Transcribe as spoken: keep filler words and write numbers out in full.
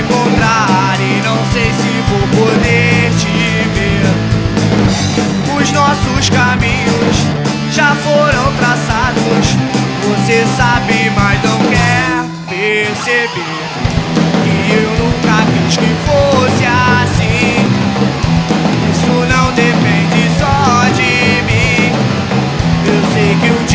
encontrar e não sei se vou poder te ver. Os nossos caminhos já foram traçados, você sabe, mas não quer perceber que eu nunca quis que fosse assim. Isso não depende só de mim. Eu sei que um